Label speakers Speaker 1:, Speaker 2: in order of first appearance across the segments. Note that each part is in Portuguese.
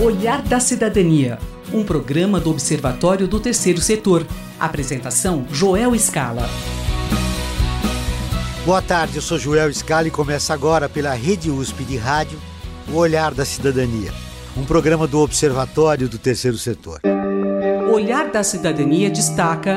Speaker 1: Olhar da Cidadania, um programa do Observatório do Terceiro Setor. Apresentação, Joel Scala.
Speaker 2: Boa tarde, eu sou Joel Scala e começa agora pela Rede USP de Rádio, o Olhar da Cidadania, um programa do Observatório do Terceiro Setor.
Speaker 1: Olhar da Cidadania destaca...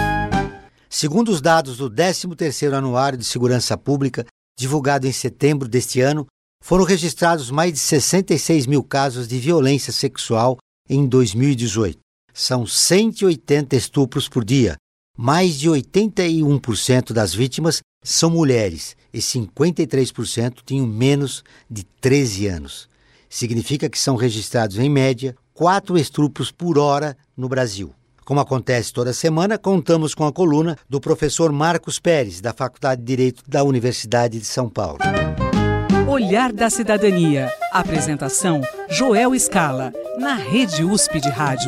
Speaker 2: Segundo os dados do 13º Anuário de Segurança Pública, divulgado em setembro deste ano, foram registrados mais de 66 mil casos de violência sexual em 2018. São 180 estupros por dia. Mais de 81% das vítimas são mulheres e 53% tinham menos de 13 anos. Significa que são registrados, em média, 4 estupros por hora no Brasil. Como acontece toda semana, contamos com a coluna do professor Marcos Pérez, da Faculdade de Direito da Universidade de São Paulo.
Speaker 1: Olhar da Cidadania. Apresentação, Joel Scala, na Rede USP de Rádio.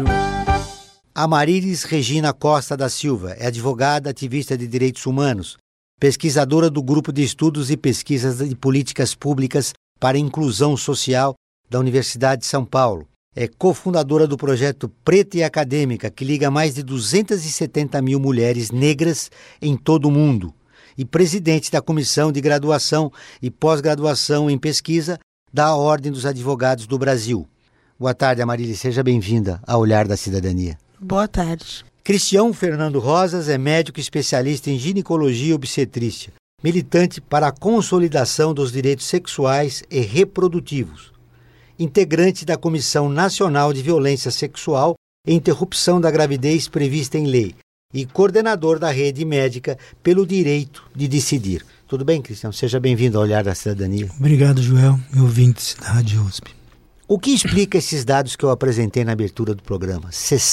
Speaker 2: Amarilis Regina Costa da Silva é advogada, ativista de direitos humanos, pesquisadora do Grupo de Estudos e Pesquisas de Políticas Públicas para a Inclusão Social da Universidade de São Paulo. É cofundadora do projeto Preta e Acadêmica, que liga mais de 270 mil mulheres negras em todo o mundo, e presidente da Comissão de Graduação e Pós-Graduação em Pesquisa da Ordem dos Advogados do Brasil. Boa tarde, Amarilis. Seja bem-vinda ao Olhar da Cidadania.
Speaker 3: Boa tarde.
Speaker 2: Cristian Fernando Rosas é médico especialista em ginecologia e obstetrícia, militante para a consolidação dos direitos sexuais e reprodutivos, integrante da Comissão Nacional de Violência Sexual e Interrupção da Gravidez prevista em lei e coordenador da Rede Médica pelo Direito de Decidir. Tudo bem, Cristian? Seja bem-vindo ao Olhar da Cidadania.
Speaker 4: Obrigado, Joel, e ouvintes da Rádio USP.
Speaker 2: O que explica esses dados que eu apresentei na abertura do programa?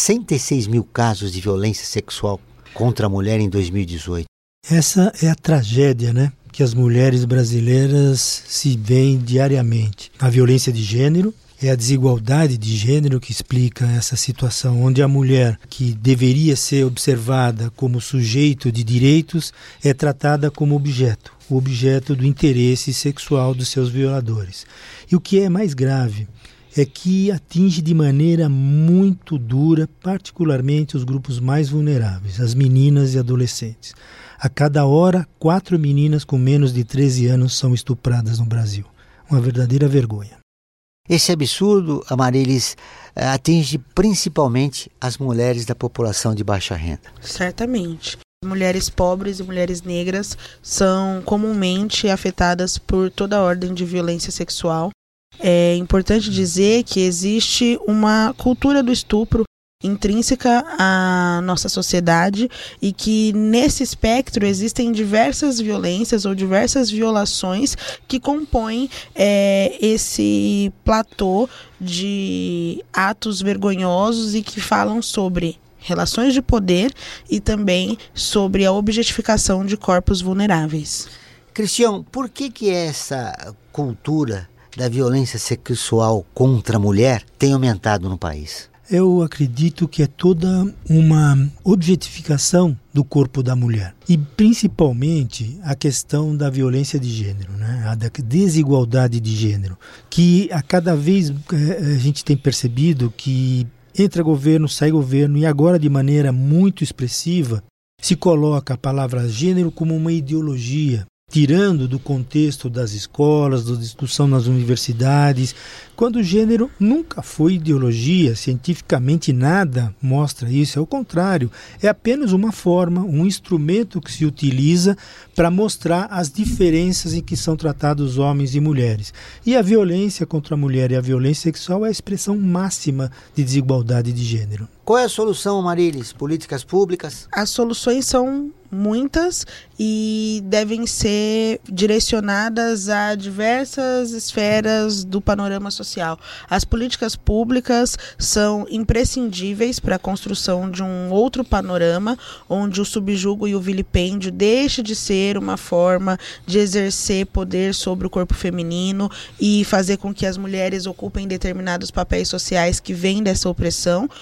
Speaker 2: 66 mil casos de violência sexual contra a mulher em 2018.
Speaker 4: Essa é a tragédia, que as mulheres brasileiras se veem diariamente. A violência de gênero é a desigualdade de gênero que explica essa situação, onde a mulher, que deveria ser observada como sujeito de direitos, é tratada como objeto, o objeto do interesse sexual dos seus violadores. E o que é mais grave é que atinge de maneira muito dura, particularmente os grupos mais vulneráveis, as meninas e adolescentes. A cada hora, 4 meninas com menos de 13 anos são estupradas no Brasil. Uma verdadeira vergonha.
Speaker 2: Esse absurdo, Amarilis, atinge principalmente as mulheres da população de baixa renda.
Speaker 3: Certamente. Mulheres pobres e mulheres negras são comumente afetadas por toda a ordem de violência sexual. É importante dizer que existe uma cultura do estupro intrínseca à nossa sociedade e que nesse espectro existem diversas violências ou diversas violações que compõem esse platô de atos vergonhosos e que falam sobre relações de poder e também sobre a objetificação de corpos vulneráveis.
Speaker 2: Cristian, por que essa cultura da violência sexual contra a mulher tem aumentado no país?
Speaker 4: Eu acredito que é toda uma objetificação do corpo da mulher. E principalmente a questão da violência de gênero, a da desigualdade de gênero, que a cada vez a gente tem percebido que entra governo, sai governo, e agora de maneira muito expressiva se coloca a palavra gênero como uma ideologia, tirando do contexto das escolas, da discussão nas universidades, quando o gênero nunca foi ideologia, cientificamente nada mostra isso, é o contrário, é apenas uma forma, um instrumento que se utiliza para mostrar as diferenças em que são tratados homens e mulheres. E a violência contra a mulher e a violência sexual é a expressão máxima de desigualdade de gênero.
Speaker 2: Qual é a solução, Amarilis? Políticas públicas?
Speaker 3: As soluções são muitas e devem ser direcionadas a diversas esferas do panorama social. As políticas públicas são imprescindíveis para a construção de um outro panorama, onde o subjugo e o vilipêndio deixe de ser uma forma de exercer poder sobre o corpo feminino e fazer com que as mulheres ocupem determinados papéis sociais que vêm dessa opressão, mas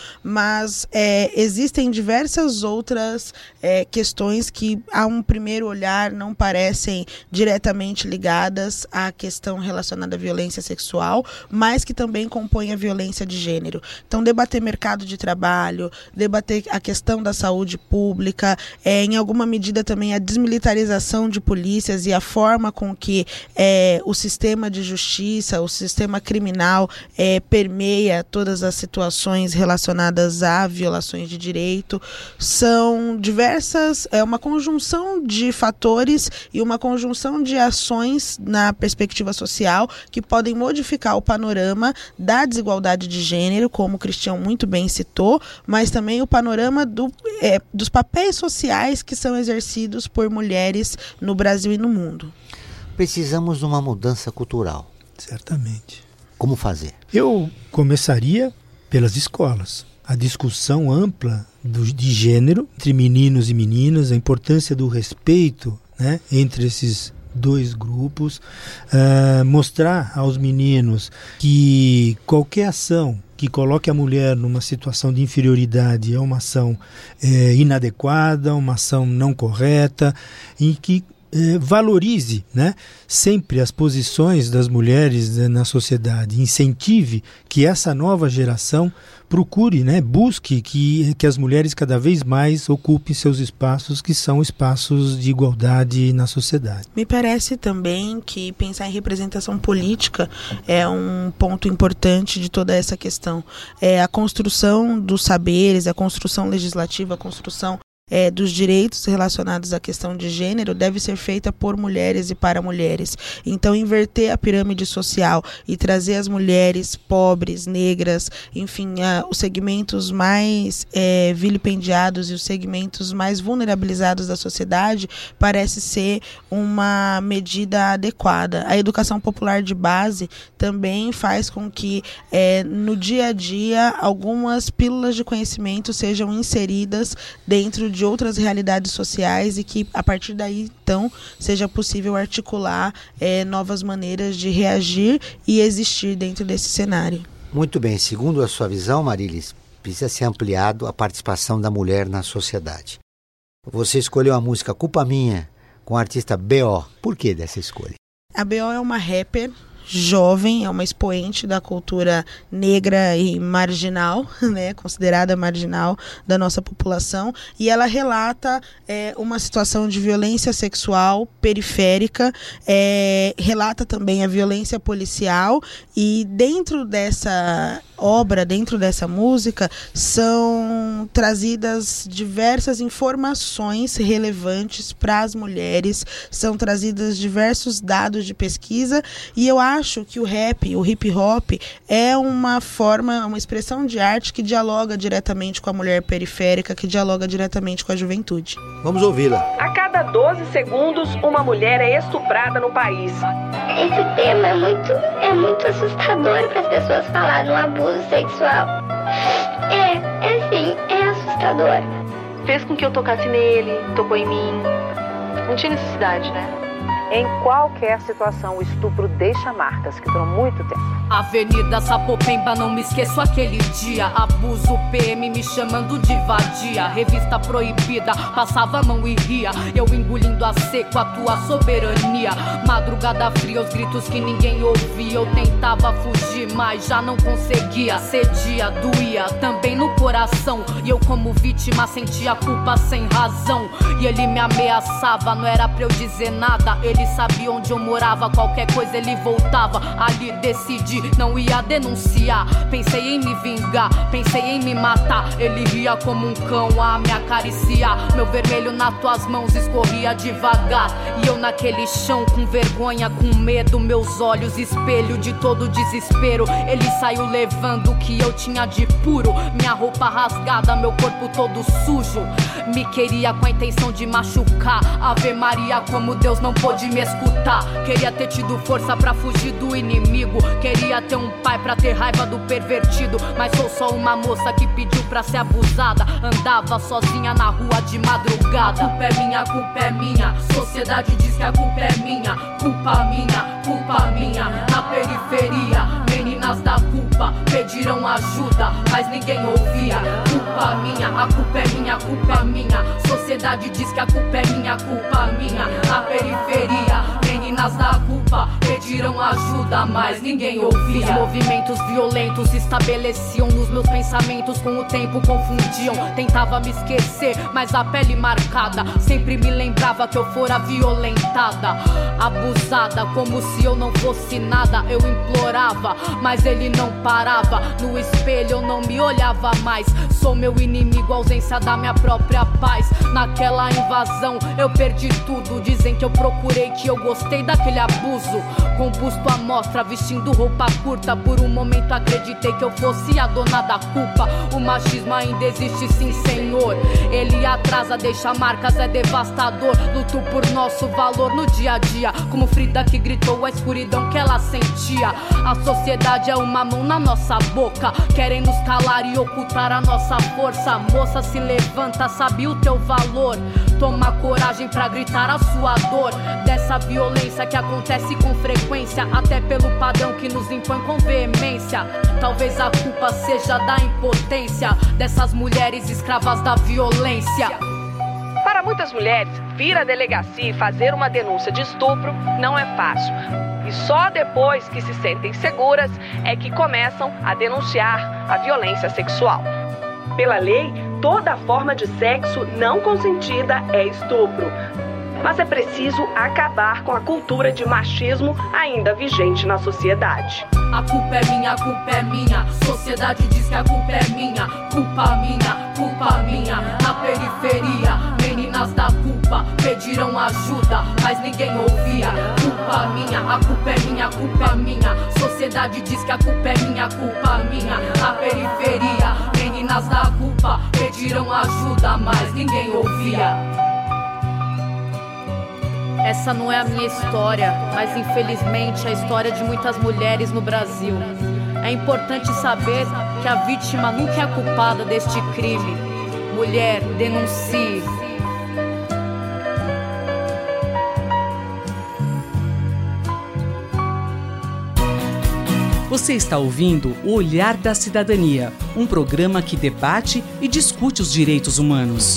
Speaker 3: mas existem diversas outras questões que, a um primeiro olhar, não parecem diretamente ligadas à questão relacionada à violência sexual, mas que também compõem a violência de gênero. Então, debater mercado de trabalho, debater a questão da saúde pública, em alguma medida também a desmilitarização de polícias e a forma com que o sistema de justiça, o sistema criminal permeia todas as situações relacionadas a violações de direito, são diversas, uma conjunção de fatores e uma conjunção de ações na perspectiva social que podem modificar o panorama da desigualdade de gênero, como o Cristian muito bem citou, mas também o panorama dos papéis sociais que são exercidos por mulheres no Brasil e no mundo.
Speaker 2: Precisamos de uma mudança cultural.
Speaker 4: Certamente.
Speaker 2: Como fazer?
Speaker 4: Eu começaria pelas escolas. A discussão ampla de gênero entre meninos e meninas, a importância do respeito, né, entre esses dois grupos, mostrar aos meninos que qualquer ação que coloque a mulher numa situação de inferioridade é uma ação inadequada, uma ação não correta, e que valorize, né, sempre as posições das mulheres na sociedade, incentive que essa nova geração procure, né, busque que as mulheres cada vez mais ocupem seus espaços, que são espaços de igualdade na sociedade.
Speaker 3: Me parece também que pensar em representação política é um ponto importante de toda essa questão. A construção dos saberes, a construção legislativa, a construção dos direitos relacionados à questão de gênero deve ser feita por mulheres e para mulheres. Então, inverter a pirâmide social e trazer as mulheres pobres, negras, enfim, os segmentos mais vilipendiados e os segmentos mais vulnerabilizados da sociedade parece ser uma medida adequada. A educação popular de base também faz com que no dia a dia algumas pílulas de conhecimento sejam inseridas dentro de outras realidades sociais e que a partir daí então seja possível articular novas maneiras de reagir e existir dentro desse cenário.
Speaker 2: Muito bem, segundo a sua visão, Marilis, precisa ser ampliado a participação da mulher na sociedade. Você escolheu a música Culpa Minha com a artista B.O. Por que dessa escolha?
Speaker 3: A B.O. é uma rapper jovem, é uma expoente da cultura negra e marginal, né, considerada marginal da nossa população, e ela relata uma situação de violência sexual periférica, relata também a violência policial, e dentro dessa obra, dentro dessa música, são trazidas diversas informações relevantes para as mulheres, são trazidos diversos dados de pesquisa, e eu acho que o rap, o hip hop, é uma forma, uma expressão de arte que dialoga diretamente com a mulher periférica, que dialoga diretamente com a juventude.
Speaker 2: Vamos ouvi-la.
Speaker 5: A cada 12 segundos, uma mulher é estuprada no país.
Speaker 6: Esse tema é muito assustador para as pessoas falarem de um abuso sexual. É assustador.
Speaker 7: Fez com que eu tocasse nele, tocou em mim. Não tinha necessidade, né?
Speaker 5: Em qualquer situação, o estupro deixa marcas que duram muito tempo.
Speaker 8: Avenida Sapopemba, não me esqueço aquele dia. Abuso, PM me chamando de vadia. Revista proibida, passava a mão e ria. Eu engolindo a seco a tua soberania. Madrugada fria, os gritos que ninguém ouvia. Eu tentava fugir, mas já não conseguia. Cedia, doía, também no coração. E eu como vítima sentia culpa sem razão. E ele me ameaçava, não era pra eu dizer nada. Ele sabia onde eu morava, qualquer coisa ele voltava. Ali decidi, não ia denunciar. Pensei em me vingar, pensei em me matar. Ele ria como um cão a me acariciar. Meu vermelho nas tuas mãos escorria devagar. E eu naquele chão com vergonha, com medo. Meus olhos espelho de todo desespero. Ele saiu levando o que eu tinha de puro. Minha roupa rasgada, meu corpo todo sujo. Me queria com a intenção de machucar. Ave Maria, como Deus não pôde me escutar. Queria ter tido força pra fugir do inimigo. Queria ter um pai pra ter raiva do pervertido. Mas sou só uma moça que pediu pra ser abusada. Andava sozinha na rua de madrugada. A culpa é minha, a culpa é minha. Sociedade diz que a culpa é minha. Culpa minha, culpa minha. Na periferia, meninas da culpa pediram pediram ajuda, mas ninguém ouvia. Culpa minha, a culpa é minha, a culpa é minha. Sociedade diz que a culpa é minha, a culpa minha. Na periferia, meninas da culpa pediram ajuda, mas ninguém ouvia. Os movimentos violentos se estabeleciam nos meus pensamentos, com o tempo confundiam. Tentava me esquecer, mas a pele marcada sempre me lembrava que eu fora violentada, abusada, como se eu não fosse nada. Eu implorava, mas ele não parava. No espelho eu não me olhava mais. Sou meu inimigo, a ausência da minha própria paz. Naquela invasão eu perdi tudo. Dizem que eu procurei, que eu gostei daquele abuso. Com busto à mostra, vestindo roupa curta. Por um momento acreditei que eu fosse a dona da culpa. O machismo ainda existe, sim, senhor. Ele atrasa, deixa marcas, é devastador. Luto por nosso valor no dia a dia, como Frida que gritou a escuridão que ela sentia. A sociedade é uma mão na nossa boca, querem nos calar e ocultar a nossa força. Moça, se levanta, sabe o teu valor. Toma coragem pra gritar a sua dor. Dessa violência que acontece com frequência, até pelo padrão que nos impõe com veemência. Talvez a culpa seja da impotência dessas mulheres escravas da violência.
Speaker 7: Para muitas mulheres, vir à delegacia e fazer uma denúncia de estupro não é fácil. E só depois que se sentem seguras é que começam a denunciar a violência sexual. Pela lei, toda forma de sexo não consentida é estupro. Mas é preciso acabar com a cultura de machismo ainda vigente na sociedade.
Speaker 8: A culpa é minha, a culpa é minha. Sociedade diz que a culpa é minha. Culpa minha, culpa minha. Na periferia, meninas da culpa pediram ajuda, mas ninguém ouvia. Culpa minha, a culpa é minha, a culpa é minha. Sociedade diz que a culpa é minha, culpa minha. Na periferia, meninas da culpa pediram ajuda, mas ninguém ouvia. Essa não é a minha história, mas infelizmente é a história de muitas mulheres no Brasil. É importante saber que a vítima nunca é a culpada deste crime. Mulher, denuncie.
Speaker 1: Você está ouvindo O Olhar da Cidadania, um programa que debate e discute os direitos humanos.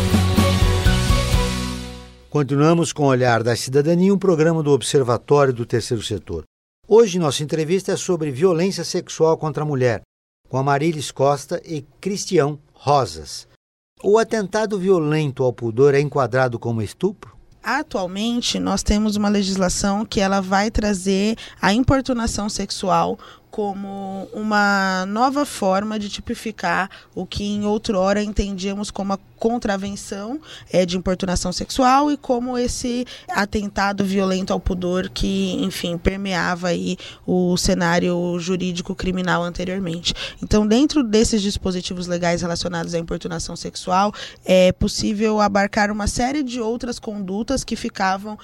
Speaker 2: Continuamos com o Olhar da Cidadania, um programa do Observatório do Terceiro Setor. Hoje nossa entrevista é sobre violência sexual contra a mulher, com Amarilis Costa e Cristian Rosas. O atentado violento ao pudor é enquadrado como estupro?
Speaker 3: Atualmente, nós temos uma legislação que ela vai trazer a importunação sexual como uma nova forma de tipificar o que em outrora entendíamos como a contravenção de importunação sexual e como esse atentado violento ao pudor que, enfim, permeava aí o cenário jurídico criminal anteriormente. Então, dentro desses dispositivos legais relacionados à importunação sexual, é possível abarcar uma série de outras condutas que ficavam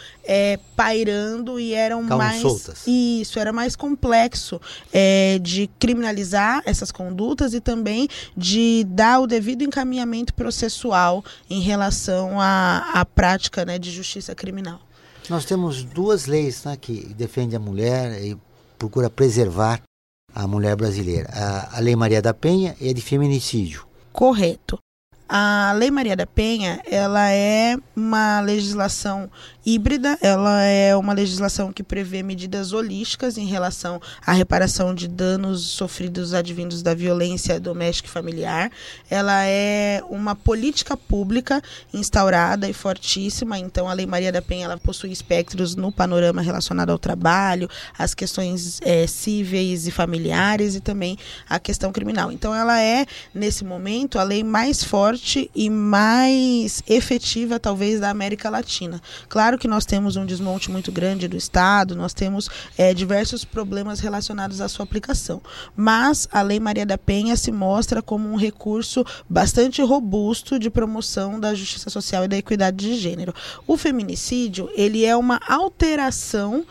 Speaker 3: pairando e eram mais soltas. Isso, era mais complexo de criminalizar essas condutas e também de dar o devido encaminhamento processual em relação à prática, né, de justiça criminal.
Speaker 2: Nós temos duas leis, né, que defendem a mulher e procura preservar a mulher brasileira. A Lei Maria da Penha e a de feminicídio.
Speaker 3: Correto. A Lei Maria da Penha, ela é uma legislação híbrida, ela é uma legislação que prevê medidas holísticas em relação à reparação de danos sofridos advindos da violência doméstica e familiar. Ela é uma política pública instaurada e fortíssima, então a Lei Maria da Penha ela possui espectros no panorama relacionado ao trabalho, às questões cíveis e familiares e também a questão criminal. Então ela é, nesse momento, a lei mais forte e mais efetiva, talvez, da América Latina. Claro que nós temos um desmonte muito grande do Estado, nós temos diversos problemas relacionados à sua aplicação, mas a Lei Maria da Penha se mostra como um recurso bastante robusto de promoção da justiça social e da equidade de gênero. O feminicídio, ele é uma alteração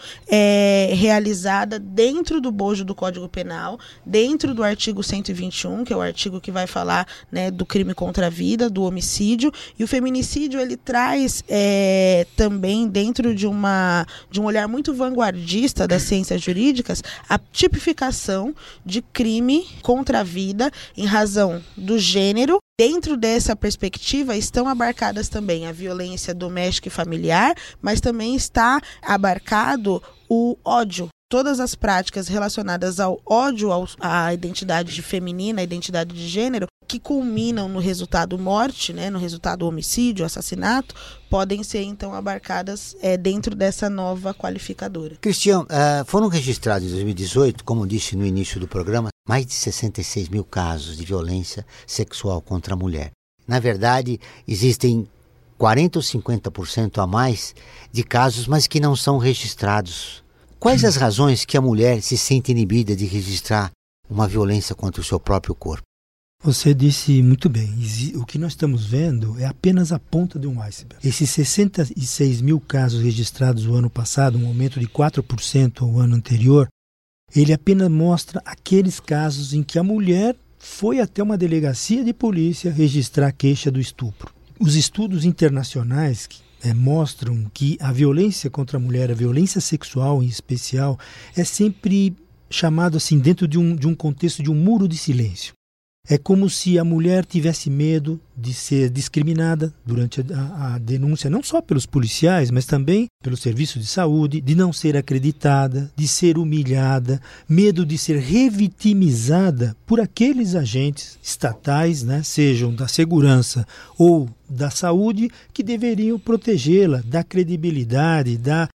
Speaker 3: realizada dentro do bojo do Código Penal, dentro do artigo 121, que é o artigo que vai falar, né, do crime contra a vida, do homicídio, e o feminicídio ele traz também também, dentro de um olhar muito vanguardista das ciências jurídicas, a tipificação de crime contra a vida em razão do gênero. Dentro dessa perspectiva estão abarcadas também a violência doméstica e familiar, mas também está abarcado o ódio. Todas as práticas relacionadas ao ódio à identidade feminina, à identidade de gênero, que culminam no resultado morte, né, no resultado homicídio, assassinato, podem ser então abarcadas dentro dessa nova qualificadora.
Speaker 2: Cristian, foram registrados em 2018, como disse no início do programa, mais de 66 mil casos de violência sexual contra a mulher. Na verdade, existem 40% ou 50% a mais de casos, mas que não são registrados. Quais as razões que a mulher se sente inibida de registrar uma violência contra o seu próprio corpo?
Speaker 4: Você disse muito bem. O que nós estamos vendo é apenas a ponta de um iceberg. Esses 66 mil casos registrados no ano passado, um aumento de 4% ao ano anterior, ele apenas mostra aqueles casos em que a mulher foi até uma delegacia de polícia registrar a queixa do estupro. Os estudos internacionais mostram que a violência contra a mulher, a violência sexual em especial, é sempre chamado assim dentro de um contexto de um muro de silêncio. É como se a mulher tivesse medo de ser discriminada durante a denúncia, não só pelos policiais, mas também pelo serviço de saúde, de não ser acreditada, de ser humilhada, medo de ser revitimizada por aqueles agentes estatais, né, sejam da segurança ou da saúde, que deveriam protegê-la, dar credibilidade, dar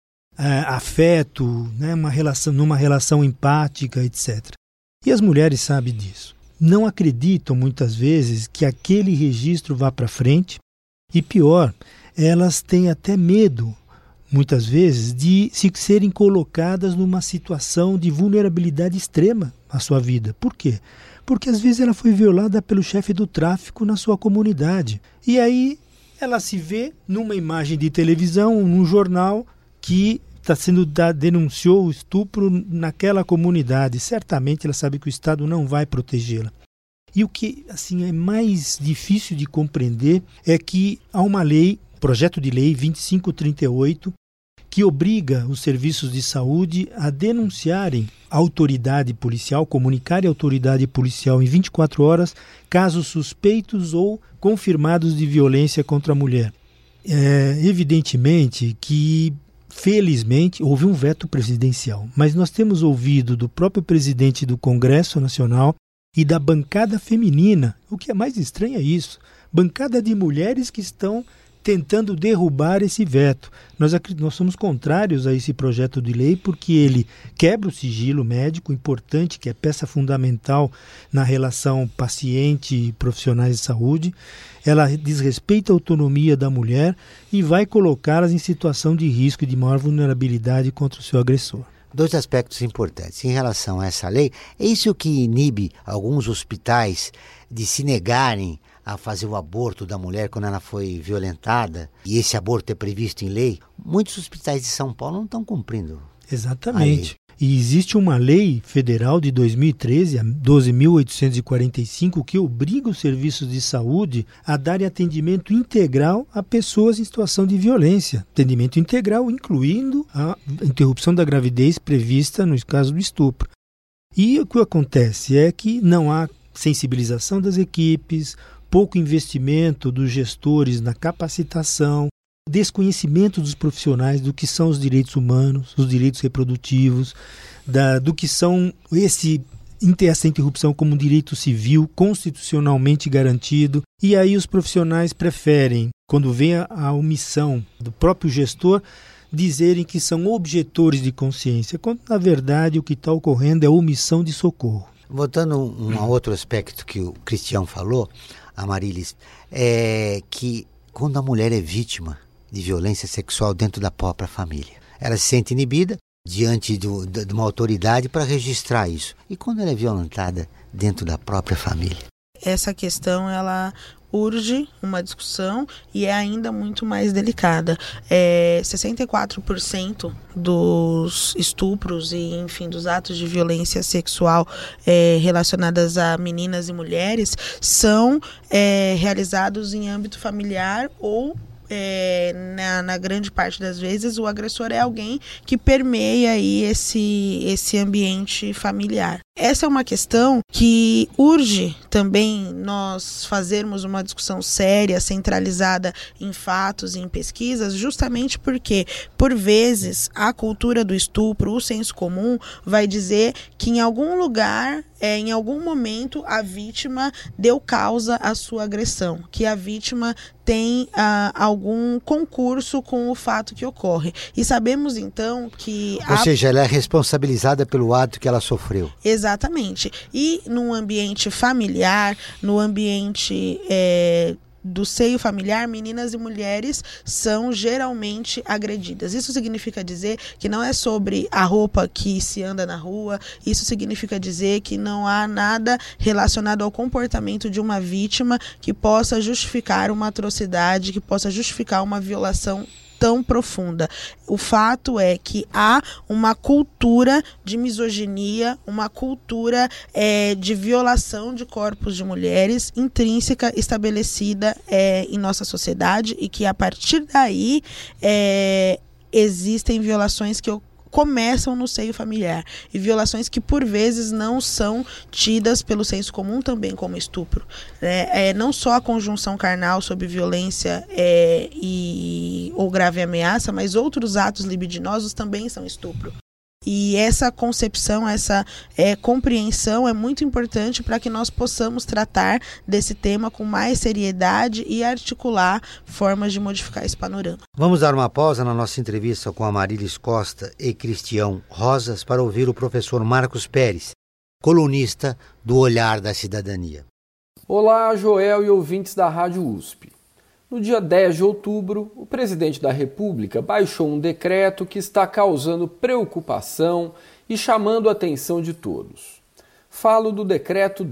Speaker 4: afeto, né, numa relação empática, etc. E as mulheres sabem disso. Não acreditam muitas vezes que aquele registro vá para frente e, pior, elas têm até medo, muitas vezes, de serem colocadas numa situação de vulnerabilidade extrema à sua vida. Por quê? Porque às vezes ela foi violada pelo chefe do tráfico na sua comunidade. E aí ela se vê numa imagem de televisão, num jornal que denunciou o estupro naquela comunidade. Certamente ela sabe que o Estado não vai protegê-la. E o que assim, é mais difícil de compreender é que há uma lei, projeto de lei 2538, que obriga os serviços de saúde a denunciarem a autoridade policial, comunicarem a autoridade policial em 24 horas casos suspeitos ou confirmados de violência contra a mulher. Evidentemente que felizmente, houve um veto presidencial, mas nós temos ouvido do próprio presidente do Congresso Nacional e da bancada feminina, o que é mais estranho é isso, bancada de mulheres que estão tentando derrubar esse veto. Nós somos contrários a esse projeto de lei porque ele quebra o sigilo médico, importante, que é peça fundamental na relação paciente e profissionais de saúde. Ela desrespeita a autonomia da mulher e vai colocá-las em situação de risco e de maior vulnerabilidade contra o seu agressor.
Speaker 2: Dois aspectos importantes. Em relação a essa lei, é isso que inibe alguns hospitais de se negarem a fazer o aborto da mulher quando ela foi violentada, e esse aborto é previsto em lei. Muitos hospitais de São Paulo não estão cumprindo.
Speaker 4: Exatamente. E existe uma lei federal de 2013, a 12.845, que obriga os serviços de saúde a darem atendimento integral a pessoas em situação de violência. Atendimento integral, incluindo a interrupção da gravidez prevista no caso do estupro. E o que acontece é que não há sensibilização das equipes, pouco investimento dos gestores na capacitação, desconhecimento dos profissionais do que são os direitos humanos, os direitos reprodutivos, do que são essa interrupção como um direito civil constitucionalmente garantido. E aí os profissionais preferem, quando vem a omissão do próprio gestor, dizerem que são objetores de consciência, quando na verdade o que está ocorrendo é omissão de socorro.
Speaker 2: Voltando a outro aspecto que o Cristian falou, Amarilis, é que quando a mulher é vítima de violência sexual dentro da própria família, ela se sente inibida diante de uma autoridade para registrar isso. E quando ela é violentada dentro da própria família?
Speaker 3: Essa questão, ela urge uma discussão e é ainda muito mais delicada. 64% dos estupros e, enfim, dos atos de violência sexual relacionadas a meninas e mulheres são realizados em âmbito familiar ou na grande parte das vezes, o agressor é alguém que permeia aí esse ambiente familiar. Essa é uma questão que urge também nós fazermos uma discussão séria, centralizada em fatos e em pesquisas, justamente porque, por vezes, a cultura do estupro, o senso comum, vai dizer que em algum lugar, em algum momento, a vítima deu causa à sua agressão, que a vítima tem algum concurso com o fato que ocorre. E sabemos, então, que...
Speaker 2: Ou seja, ela é responsabilizada pelo ato que ela sofreu.
Speaker 3: Exatamente. E num ambiente familiar, no ambiente do seio familiar, meninas e mulheres são geralmente agredidas. Isso significa dizer que não é sobre a roupa que se anda na rua, isso significa dizer que não há nada relacionado ao comportamento de uma vítima que possa justificar uma atrocidade, que possa justificar uma violação tão profunda. O fato é que há uma cultura de misoginia, uma cultura de violação de corpos de mulheres intrínseca, estabelecida em nossa sociedade, e que a partir daí existem violações que começam no seio familiar, e violações que por vezes não são tidas pelo senso comum também como estupro. Não só a conjunção carnal sob violência ou grave ameaça, mas outros atos libidinosos também são estupro. E essa concepção, essa compreensão é muito importante para que nós possamos tratar desse tema com mais seriedade e articular formas de modificar esse panorama.
Speaker 2: Vamos dar uma pausa na nossa entrevista com Amarilis Costa e Cristião Rosas para ouvir o professor Marcos Pérez, colunista do Olhar da Cidadania.
Speaker 9: Olá, Joel e ouvintes da Rádio USP. No dia 10 de outubro, o presidente da República baixou um decreto que está causando preocupação e chamando a atenção de todos. Falo do decreto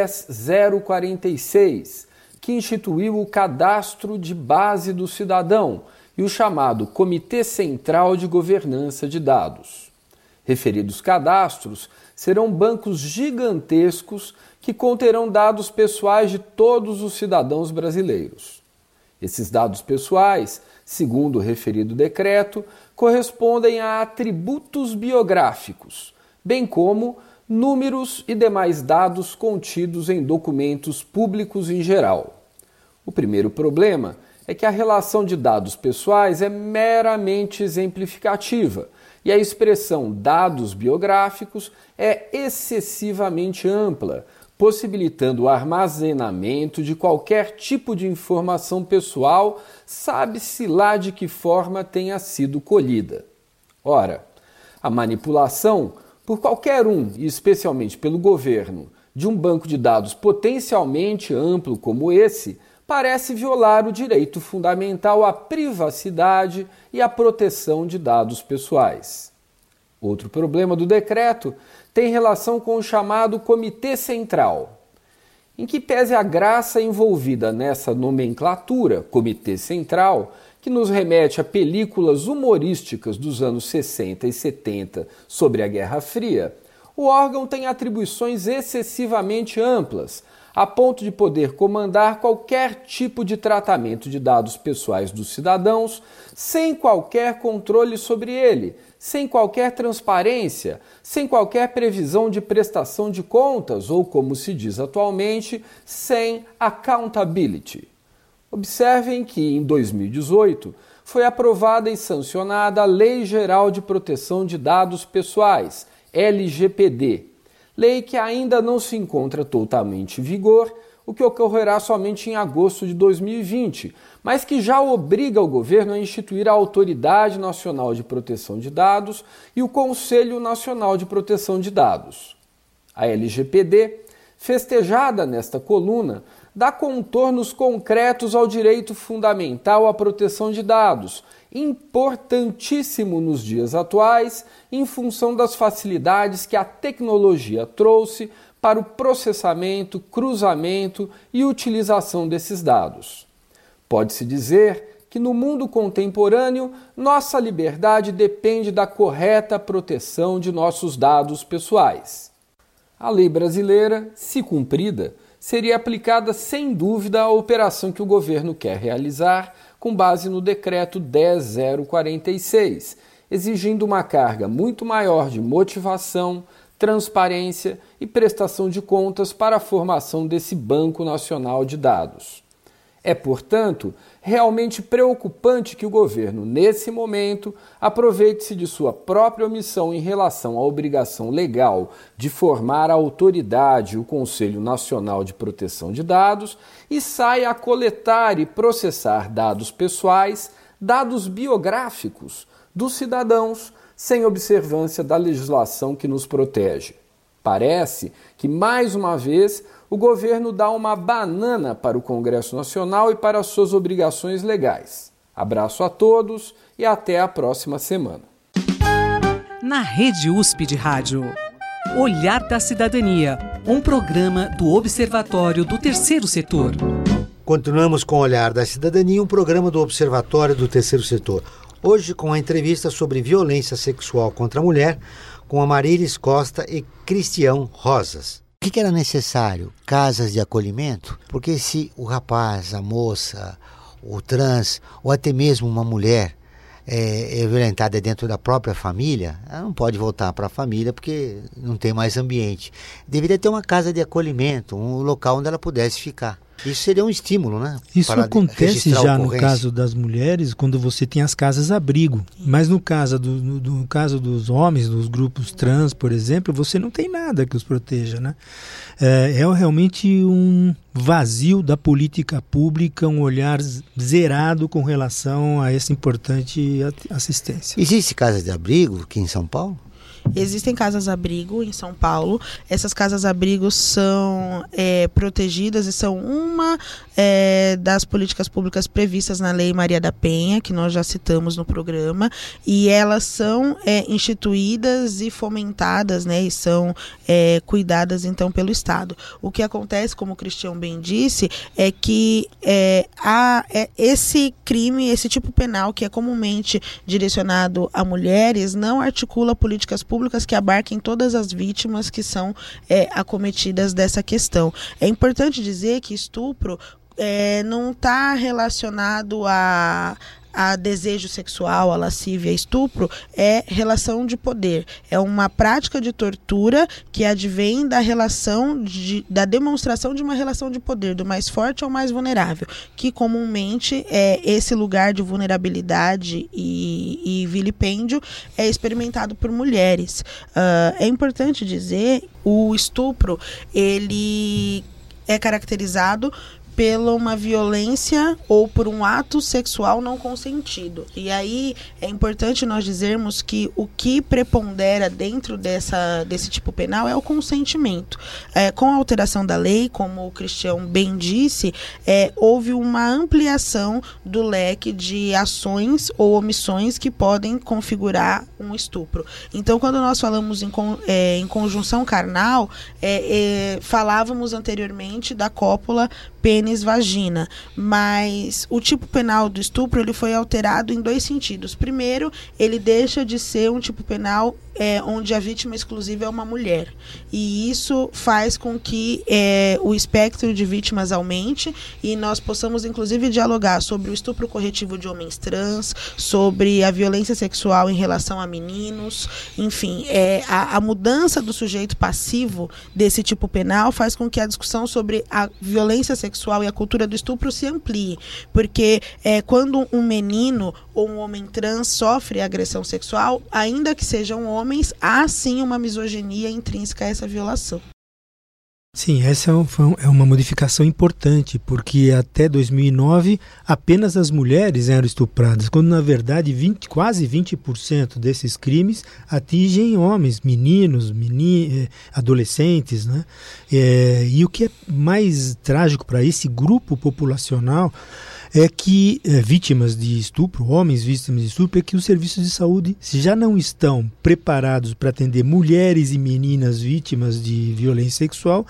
Speaker 9: 10.046, que instituiu o Cadastro de Base do Cidadão e o chamado Comitê Central de Governança de Dados. Referidos cadastros serão bancos gigantescos que conterão dados pessoais de todos os cidadãos brasileiros. Esses dados pessoais, segundo o referido decreto, correspondem a atributos biográficos, bem como números e demais dados contidos em documentos públicos em geral. O primeiro problema é que a relação de dados pessoais é meramente exemplificativa e a expressão dados biográficos é excessivamente ampla, possibilitando o armazenamento de qualquer tipo de informação pessoal, sabe-se lá de que forma tenha sido colhida. Ora, a manipulação por qualquer um, e especialmente pelo governo, de um banco de dados potencialmente amplo como esse, parece violar o direito fundamental à privacidade e à proteção de dados pessoais. Outro problema do decreto tem relação com o chamado Comitê Central. Em que pese a graça envolvida nessa nomenclatura, Comitê Central, que nos remete a películas humorísticas dos anos 60 e 70 sobre a Guerra Fria, o órgão tem atribuições excessivamente amplas, a ponto de poder comandar qualquer tipo de tratamento de dados pessoais dos cidadãos, sem qualquer controle sobre ele, sem qualquer transparência, sem qualquer previsão de prestação de contas ou, como se diz atualmente, sem accountability. Observem que, em 2018, foi aprovada e sancionada a Lei Geral de Proteção de Dados Pessoais, LGPD, lei que ainda não se encontra totalmente em vigor, o que ocorrerá somente em agosto de 2020, mas que já obriga o governo a instituir a Autoridade Nacional de Proteção de Dados e o Conselho Nacional de Proteção de Dados. A LGPD, festejada nesta coluna, dá contornos concretos ao direito fundamental à proteção de dados, importantíssimo nos dias atuais, em função das facilidades que a tecnologia trouxe para o processamento, cruzamento e utilização desses dados. Pode-se dizer que no mundo contemporâneo, nossa liberdade depende da correta proteção de nossos dados pessoais. A lei brasileira, se cumprida, seria aplicada sem dúvida a operação que o governo quer realizar com base no decreto 10.046, exigindo uma carga muito maior de motivação, transparência e prestação de contas para a formação desse Banco Nacional de Dados. É, portanto, realmente preocupante que o governo, nesse momento, aproveite-se de sua própria omissão em relação à obrigação legal de formar a autoridade, o Conselho Nacional de Proteção de Dados, e saia a coletar e processar dados pessoais, dados biográficos dos cidadãos, sem observância da legislação que nos protege. Parece que, mais uma vez, o governo dá uma banana para o Congresso Nacional e para suas obrigações legais. Abraço a todos e até a próxima semana.
Speaker 1: Na Rede USP de Rádio, Olhar da Cidadania, um programa do Observatório do Terceiro Setor.
Speaker 2: Continuamos com o Olhar da Cidadania, um programa do Observatório do Terceiro Setor. Hoje com a entrevista sobre violência sexual contra a mulher, com Amarílis Costa e Cristião Rosas. O que era necessário? Casas de acolhimento? Porque se o rapaz, a moça, o trans, ou até mesmo uma mulher é violentada dentro da própria família, ela não pode voltar para a família porque não tem mais ambiente. Deveria ter uma casa de acolhimento, um local onde ela pudesse ficar. Isso seria um estímulo, né?
Speaker 4: Isso acontece já no caso das mulheres, quando você tem as casas-abrigo. Mas no caso dos homens, dos grupos trans, por exemplo, você não tem nada que os proteja, né? É realmente um vazio da política pública, um olhar zerado com relação a essa importante assistência.
Speaker 2: Existe casa de abrigo aqui em São Paulo?
Speaker 3: Existem casas-abrigo em São Paulo. Essas casas-abrigo são protegidas e são uma das políticas públicas previstas na Lei Maria da Penha, que nós já citamos no programa, e elas são instituídas e fomentadas, né, e são cuidadas então pelo Estado. O que acontece, como o Cristião bem disse, é que esse crime, esse tipo penal que é comumente direcionado a mulheres, não articula políticas públicas que abarquem todas as vítimas que são acometidas dessa questão. É importante dizer que estupro não está relacionado a desejo sexual, a lascívia, estupro, é relação de poder. É uma prática de tortura que advém da da demonstração de uma relação de poder, do mais forte ao mais vulnerável, que comumente esse lugar de vulnerabilidade e vilipêndio é experimentado por mulheres. É importante dizer, o estupro, ele é caracterizado pela uma violência ou por um ato sexual não consentido. E aí é importante nós dizermos que o que prepondera dentro desse tipo penal é o consentimento. Com a alteração da lei, como o Cristião bem disse, houve uma ampliação do leque de ações ou omissões que podem configurar um estupro. Então, quando nós falamos em conjunção carnal, falávamos anteriormente da cópula pênis-vagina, mas o tipo penal do estupro ele foi alterado em dois sentidos. Primeiro, ele deixa de ser um tipo penal onde a vítima exclusiva é uma mulher, e isso faz com que o espectro de vítimas aumente e nós possamos inclusive dialogar sobre o estupro corretivo de homens trans, sobre a violência sexual em relação a meninos, enfim, a mudança do sujeito passivo desse tipo penal faz com que a discussão sobre a violência sexual e a cultura do estupro se amplie, porque quando um menino ou um homem trans sofre agressão sexual, ainda que sejam homens, há sim uma misoginia intrínseca a essa violação.
Speaker 4: Sim, essa é uma modificação importante, porque até 2009 apenas as mulheres eram estupradas, quando na verdade quase 20% desses crimes atingem homens, meninos, adolescentes, né? E o que é mais trágico para esse grupo populacional é que vítimas de estupro, homens vítimas de estupro, é que os serviços de saúde já não estão preparados para atender mulheres e meninas vítimas de violência sexual,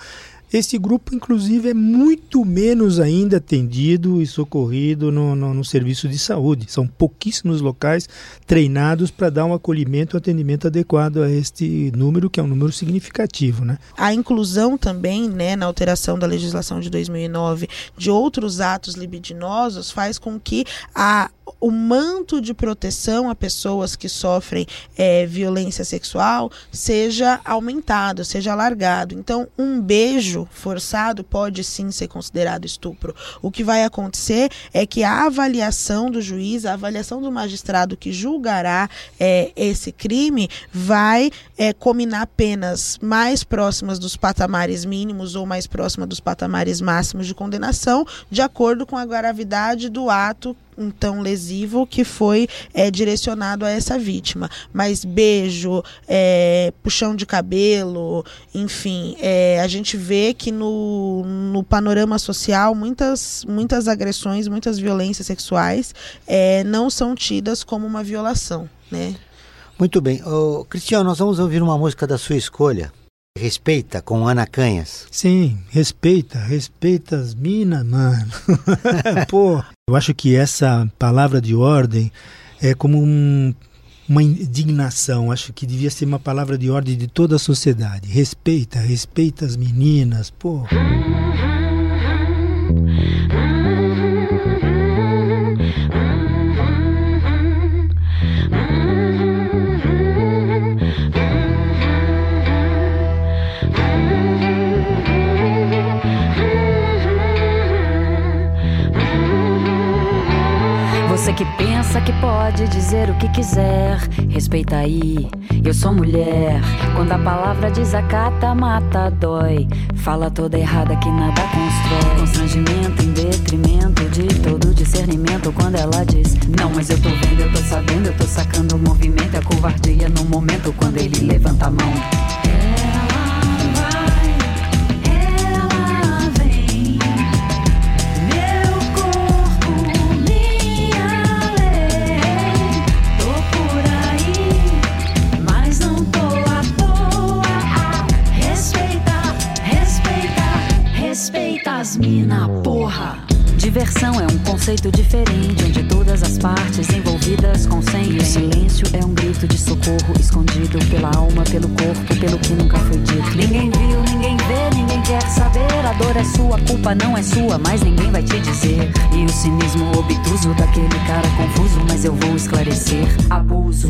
Speaker 4: Esse grupo, inclusive, é muito menos ainda atendido e socorrido no serviço de saúde. São pouquíssimos locais treinados para dar um acolhimento e um atendimento adequado a este número, que é um número significativo, né?
Speaker 3: A inclusão também, né, na alteração da legislação de 2009 de outros atos libidinosos faz com que o manto de proteção a pessoas que sofrem violência sexual seja aumentado, seja alargado. Então, um beijo forçado pode sim ser considerado estupro. O que vai acontecer é que a avaliação do juiz, a avaliação do magistrado que julgará esse crime vai combinar penas mais próximas dos patamares mínimos ou mais próximas dos patamares máximos de condenação, de acordo com a gravidade do ato então lesivo que foi direcionado a essa vítima. Mas beijo, puxão de cabelo, enfim, a gente vê que no panorama social muitas agressões, muitas violências sexuais não são tidas como uma violação, né?
Speaker 2: Muito bem. Cristiano, nós vamos ouvir uma música da sua escolha. Respeita, com Ana Canhas.
Speaker 4: Sim, respeita as minas, mano. Pô, eu acho que essa palavra de ordem é como uma indignação. Acho que devia ser uma palavra de ordem de toda a sociedade. Respeita as meninas, pô.
Speaker 10: Você que pensa que pode dizer o que quiser, respeita aí, eu sou mulher. Quando a palavra desacata, mata, dói. Fala toda errada que nada constrói. Constrangimento em detrimento de todo discernimento. Quando ela diz, não, mas eu tô vendo, eu tô sabendo, eu tô sacando o movimento. É covardia no momento quando ele levanta a mão. Mina, porra. Diversão é um conceito diferente, onde todas as partes envolvidas consentem. E o silêncio é um grito de socorro, escondido pela alma, pelo corpo, pelo que nunca foi dito. Ninguém viu, ninguém vê, ninguém quer saber. A dor é sua, a culpa não é sua, mas ninguém vai te dizer. E o cinismo obtuso daquele cara confuso, mas eu vou esclarecer. Abuso.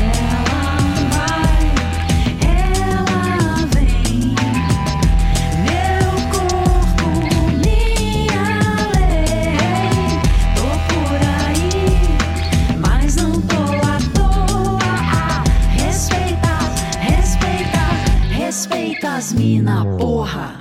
Speaker 10: As mina, porra.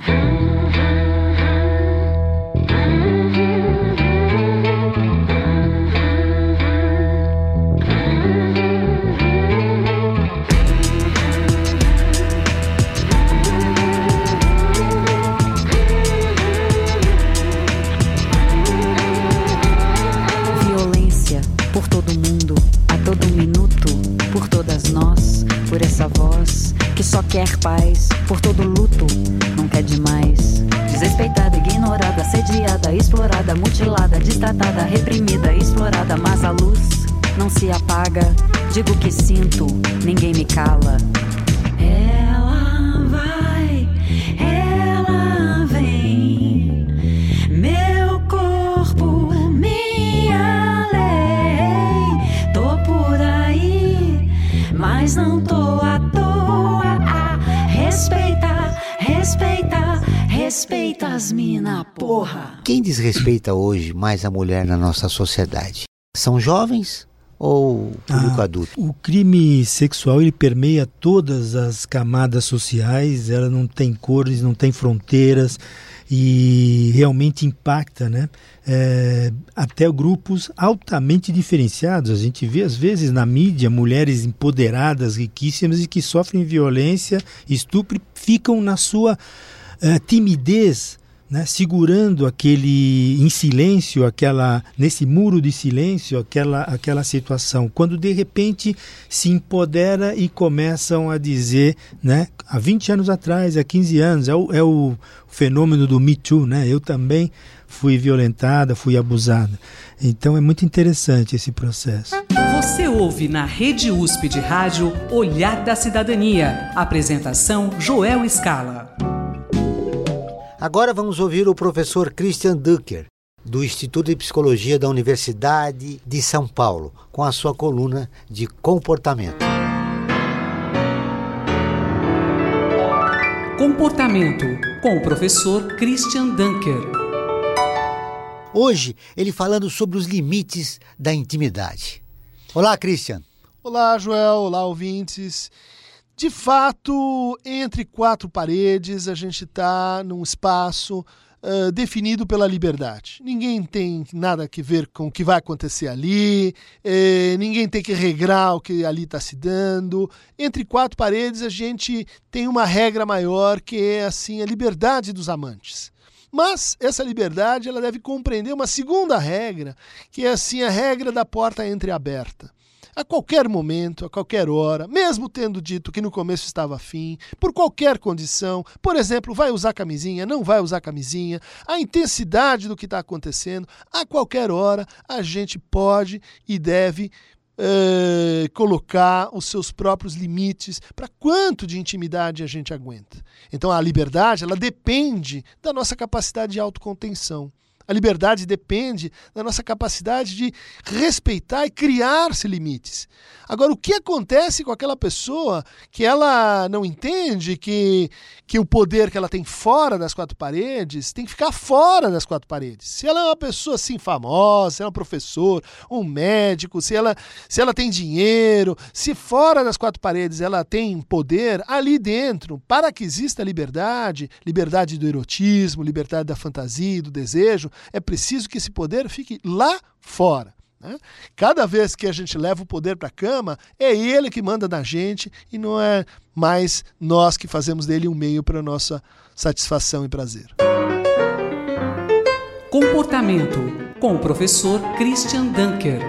Speaker 10: Violência por todo mundo, a todo minuto, por todas nós, por essa voz que só quer paz, por todo luto, não quer demais. Desrespeitada, ignorada, assediada, explorada, mutilada, destratada, reprimida, explorada, mas a luz não se apaga. Digo que sinto, ninguém me cala. Ela vai, ela vem, meu corpo, minha lei. Tô por aí, mas não tô à toa. Respeita as mina, porra.
Speaker 2: Quem desrespeita hoje mais a mulher na nossa sociedade? São jovens ou público adulto?
Speaker 4: O crime sexual, ele permeia todas as camadas sociais, ela não tem cores, não tem fronteiras e realmente impacta, né? Até grupos altamente diferenciados. A gente vê às vezes na mídia mulheres empoderadas, riquíssimas e que sofrem violência, estupro, ficam na sua timidez, né, segurando em silêncio, nesse muro de silêncio, aquela situação, quando de repente se empodera e começam a dizer, né, há 20 anos atrás, há 15 anos, é o fenômeno do Me Too, né, eu também fui violentada, fui abusada. Então é muito interessante esse processo.
Speaker 1: Você ouve na Rede USP de Rádio Olhar da Cidadania. Apresentação Joel Scala.
Speaker 2: Agora vamos ouvir o professor Christian Dunker, do Instituto de Psicologia da Universidade de São Paulo, com a sua coluna de comportamento.
Speaker 1: Comportamento, com o professor Christian Dunker.
Speaker 2: Hoje, ele falando sobre os limites da intimidade. Olá, Christian.
Speaker 11: Olá, Joel. Olá, ouvintes. De fato, entre quatro paredes, a gente está num espaço definido pela liberdade. Ninguém tem nada a ver com o que vai acontecer ali, ninguém tem que regrar o que ali está se dando. Entre quatro paredes, a gente tem uma regra maior, que é assim, a liberdade dos amantes. Mas essa liberdade ela deve compreender uma segunda regra, que é assim, a regra da porta entreaberta. A qualquer momento, a qualquer hora, mesmo tendo dito que no começo estava afim, por qualquer condição, por exemplo, vai usar camisinha, não vai usar camisinha, a intensidade do que está acontecendo, a qualquer hora a gente pode e deve colocar os seus próprios limites para quanto de intimidade a gente aguenta. Então a liberdade ela depende da nossa capacidade de autocontenção. A liberdade depende da nossa capacidade de respeitar e criar-se limites. Agora, o que acontece com aquela pessoa que ela não entende que o poder que ela tem fora das quatro paredes tem que ficar fora das quatro paredes? Se ela é uma pessoa assim famosa, se ela é um professor, um médico, se ela tem dinheiro, se fora das quatro paredes ela tem poder, ali dentro, para que exista liberdade do erotismo, liberdade da fantasia, do desejo, é preciso que esse poder fique lá fora. Né? Cada vez que a gente leva o poder para a cama, é ele que manda na gente e não é mais nós que fazemos dele um meio para a nossa satisfação e prazer.
Speaker 1: Comportamento, com o professor Christian Dunker.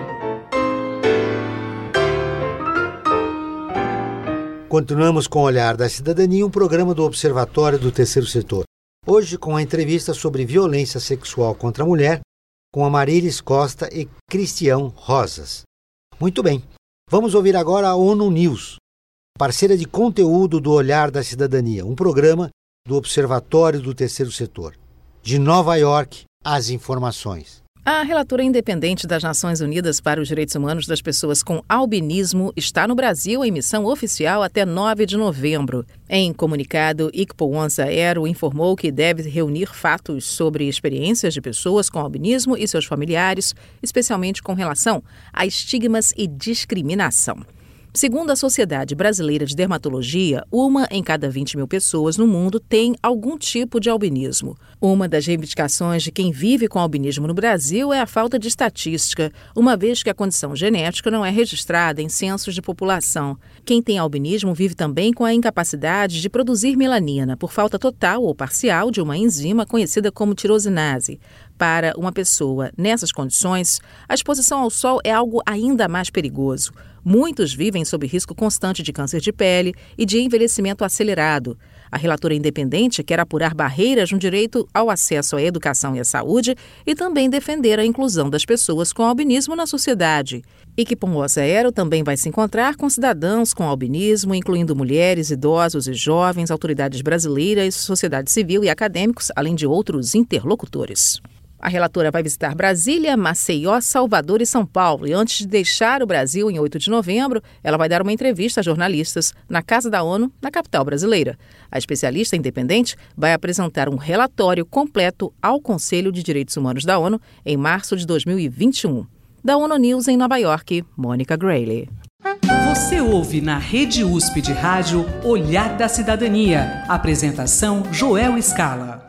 Speaker 2: Continuamos com o Olhar da Cidadania, um programa do Observatório do Terceiro Setor. Hoje com a entrevista sobre violência sexual contra a mulher, com Amarilis Costa e Cristian Rosas. Muito bem, vamos ouvir agora a ONU News, parceira de conteúdo do Olhar da Cidadania, um programa do Observatório do Terceiro Setor. De Nova York, as informações.
Speaker 12: A relatora independente das Nações Unidas para os Direitos Humanos das Pessoas com Albinismo está no Brasil em missão oficial até 9 de novembro. Em comunicado, Ikpo-Onsa Ero informou que deve reunir fatos sobre experiências de pessoas com albinismo e seus familiares, especialmente com relação a estigmas e discriminação. Segundo a Sociedade Brasileira de Dermatologia, 1 em cada 20 mil pessoas no mundo tem algum tipo de albinismo. Uma das reivindicações de quem vive com albinismo no Brasil é a falta de estatística, uma vez que a condição genética não é registrada em censos de população. Quem tem albinismo vive também com a incapacidade de produzir melanina, por falta total ou parcial de uma enzima conhecida como tirosinase. Para uma pessoa nessas condições, a exposição ao sol é algo ainda mais perigoso. Muitos vivem sob risco constante de câncer de pele e de envelhecimento acelerado. A relatora independente quer apurar barreiras no direito ao acesso à educação e à saúde e também defender a inclusão das pessoas com albinismo na sociedade. Ikpo-Onsa Ero também vai se encontrar com cidadãos com albinismo, incluindo mulheres, idosos e jovens, autoridades brasileiras, sociedade civil e acadêmicos, além de outros interlocutores. A relatora vai visitar Brasília, Maceió, Salvador e São Paulo. E antes de deixar o Brasil, em 8 de novembro, ela vai dar uma entrevista a jornalistas na Casa da ONU, na capital brasileira. A especialista independente vai apresentar um relatório completo ao Conselho de Direitos Humanos da ONU em março de 2021. Da ONU News em Nova York, Mônica Grayley.
Speaker 1: Você ouve na Rede USP de Rádio Olhar da Cidadania. Apresentação Joel Scala.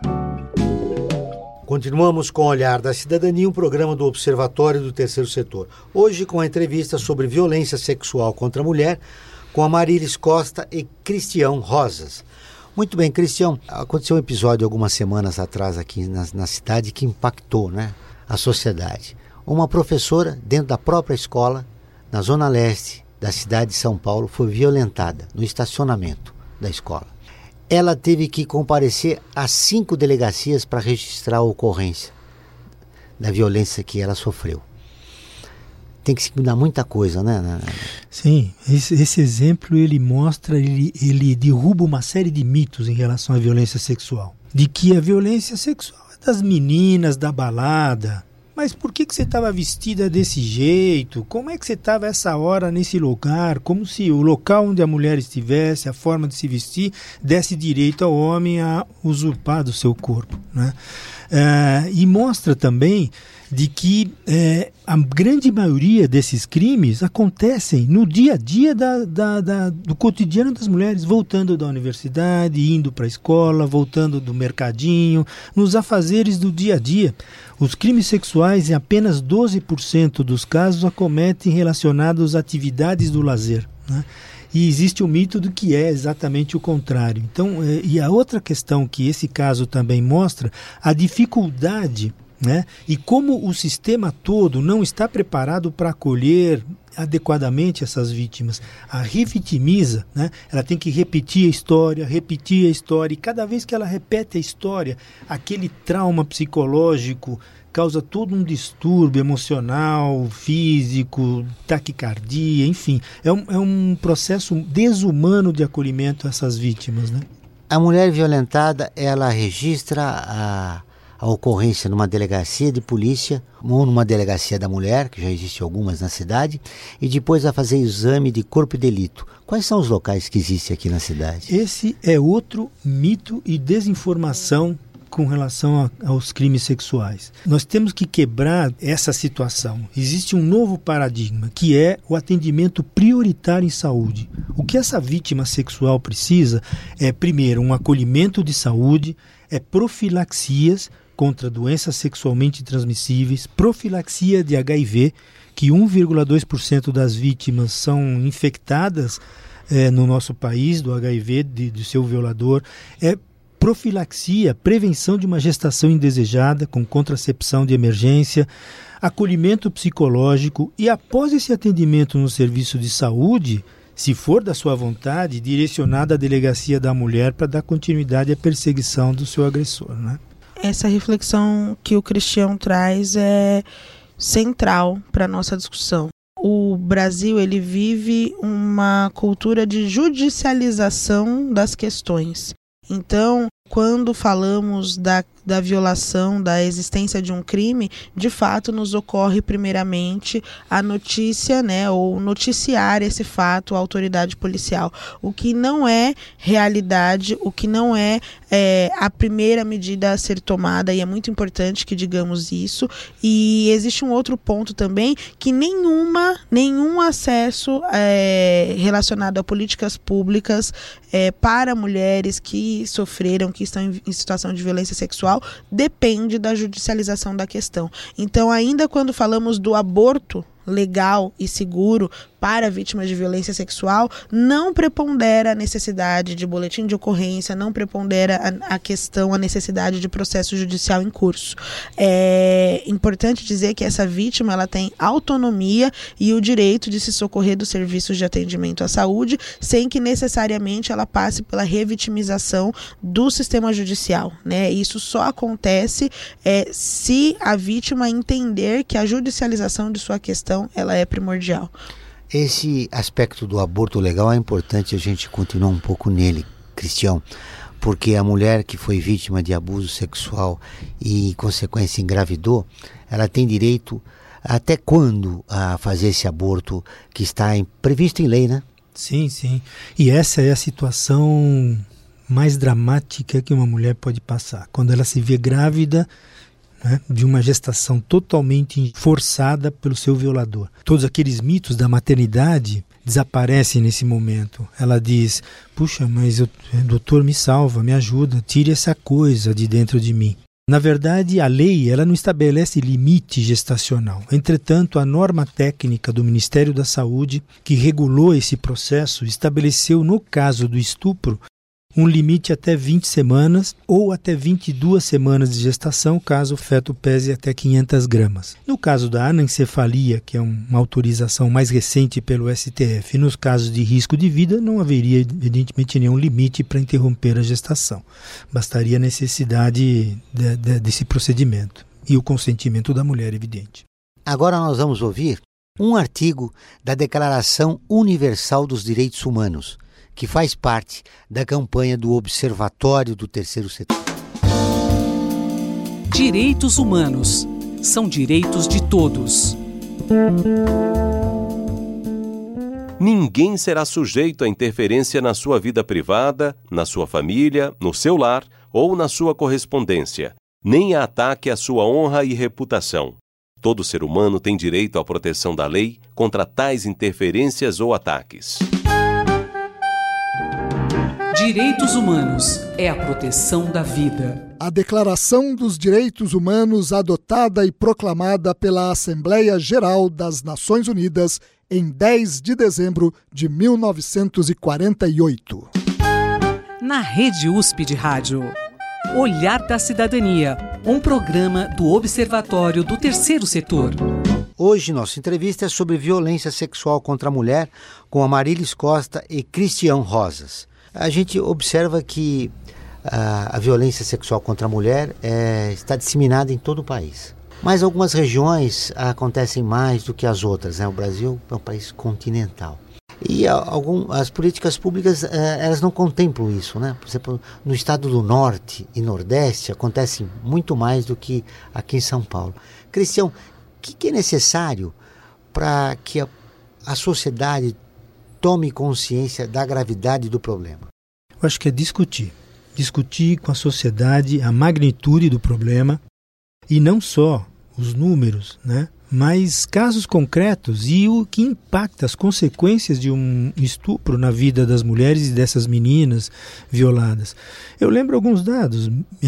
Speaker 2: Continuamos com o Olhar da Cidadania, um programa do Observatório do Terceiro Setor. Hoje com a entrevista sobre violência sexual contra a mulher, com Amarilis Costa e Cristian Rosas. Muito bem, Cristian, aconteceu um episódio algumas semanas atrás aqui na cidade que impactou, né, a sociedade. Uma professora dentro da própria escola, na zona leste da cidade de São Paulo, foi violentada no estacionamento da escola. Ela teve que comparecer a 5 delegacias para registrar a ocorrência da violência que ela sofreu. Tem que se cuidar muita coisa, né?
Speaker 4: Sim, esse exemplo ele mostra, ele derruba uma série de mitos em relação à violência sexual. De que a violência sexual é das meninas, da balada. Mas por que você estava vestida desse jeito? Como é que você estava essa hora nesse lugar? Como se o local onde a mulher estivesse, a forma de se vestir, desse direito ao homem a usurpar do seu corpo, né? E mostra também de que a grande maioria desses crimes acontecem no dia a dia do cotidiano das mulheres, voltando da universidade, indo para a escola, voltando do mercadinho, nos afazeres do dia a dia. Os crimes sexuais, em apenas 12% dos casos, acometem relacionados às atividades do lazer, né? E existe o mito do que é exatamente o contrário. Então, e a outra questão que esse caso também mostra, a dificuldade, né? E como o sistema todo não está preparado para acolher adequadamente essas vítimas. A revitimiza, né? Ela tem que repetir a história, e cada vez que ela repete a história, aquele trauma psicológico causa todo um distúrbio emocional, físico, taquicardia, enfim. É um processo desumano de acolhimento a essas vítimas, né?
Speaker 2: A mulher violentada, ela registra a ocorrência numa delegacia de polícia ou numa delegacia da mulher, que já existe algumas na cidade, e depois vai fazer exame de corpo de delito. Quais são os locais que existem aqui na cidade?
Speaker 4: Esse é outro mito e desinformação com relação aos crimes sexuais. Nós temos que quebrar essa situação. Existe um novo paradigma, que é o atendimento prioritário em saúde. O que essa vítima sexual precisa é, primeiro, um acolhimento de saúde, profilaxias contra doenças sexualmente transmissíveis, profilaxia de HIV, que 1,2% das vítimas são infectadas no nosso país do HIV, do seu violador, profilaxia, prevenção de uma gestação indesejada com contracepção de emergência, acolhimento psicológico e, após esse atendimento no serviço de saúde, se for da sua vontade, direcionada à delegacia da mulher para dar continuidade à perseguição do seu agressor, né?
Speaker 3: Essa reflexão que o Cristian traz é central para a nossa discussão. O Brasil, ele vive uma cultura de judicialização das questões. Então, quando falamos da violação, da existência de um crime, de fato nos ocorre primeiramente a notícia, né, ou noticiar esse fato à autoridade policial. O que não é realidade, o que não é a primeira medida a ser tomada, e é muito importante que digamos isso. E existe um outro ponto também, que nenhum acesso relacionado a políticas públicas para mulheres que sofreram, que estão em situação de violência sexual, depende da judicialização da questão. Então, ainda quando falamos do aborto legal e seguro para vítimas de violência sexual, não prepondera a necessidade de boletim de ocorrência, não prepondera a necessidade de processo judicial em curso. É importante dizer que essa vítima, ela tem autonomia e o direito de se socorrer dos serviços de atendimento à saúde, sem que necessariamente ela passe pela revitimização do sistema judicial, né? Isso só acontece se a vítima entender que a judicialização de sua questão, ela é primordial.
Speaker 2: Esse aspecto do aborto legal é importante a gente continuar um pouco nele, Cristian, porque a mulher que foi vítima de abuso sexual e, em consequência, engravidou, ela tem direito até quando a fazer esse aborto que está previsto em lei, né?
Speaker 4: Sim, sim. E essa é a situação mais dramática que uma mulher pode passar. Quando ela se vê grávida, né, de uma gestação totalmente forçada pelo seu violador. Todos aqueles mitos da maternidade desaparecem nesse momento. Ela diz, puxa, mas o doutor me salva, me ajuda, tire essa coisa de dentro de mim. Na verdade, a lei ela não estabelece limite gestacional. Entretanto, a norma técnica do Ministério da Saúde, que regulou esse processo, estabeleceu, no caso do estupro, um limite até 20 semanas ou até 22 semanas de gestação, caso o feto pese até 500 gramas. No caso da anencefalia, que é uma autorização mais recente pelo STF, e nos casos de risco de vida, não haveria, evidentemente, nenhum limite para interromper a gestação. Bastaria a necessidade desse procedimento e o consentimento da mulher, evidente.
Speaker 2: Agora nós vamos ouvir um artigo da Declaração Universal dos Direitos Humanos, que faz parte da campanha do Observatório do Terceiro Setor.
Speaker 1: Direitos humanos são direitos de todos.
Speaker 13: Ninguém será sujeito à interferência na sua vida privada, na sua família, no seu lar ou na sua correspondência, nem a ataque à sua honra e reputação. Todo ser humano tem direito à proteção da lei contra tais interferências ou ataques.
Speaker 1: Direitos humanos é a proteção da vida.
Speaker 14: A Declaração dos Direitos Humanos, adotada e proclamada pela Assembleia Geral das Nações Unidas em 10 de dezembro de 1948.
Speaker 1: Na Rede USP de Rádio. Olhar da Cidadania, um programa do Observatório do Terceiro Setor.
Speaker 2: Hoje, nossa entrevista é sobre violência sexual contra a mulher, com Amarilis Costa e Cristian Rosas. A gente observa que a violência sexual contra a mulher está disseminada em todo o país. Mas algumas regiões acontecem mais do que as outras, né? O Brasil é um país continental. E as políticas públicas, elas não contemplam isso, né? Por exemplo, no estado do Norte e Nordeste acontece muito mais do que aqui em São Paulo. Cristian, o que é necessário para que a sociedade tome consciência da gravidade do problema?
Speaker 4: Eu acho que é discutir com a sociedade a magnitude do problema e não só os números, né? Mas casos concretos e o que impacta as consequências de um estupro na vida das mulheres e dessas meninas violadas. Eu lembro alguns dados,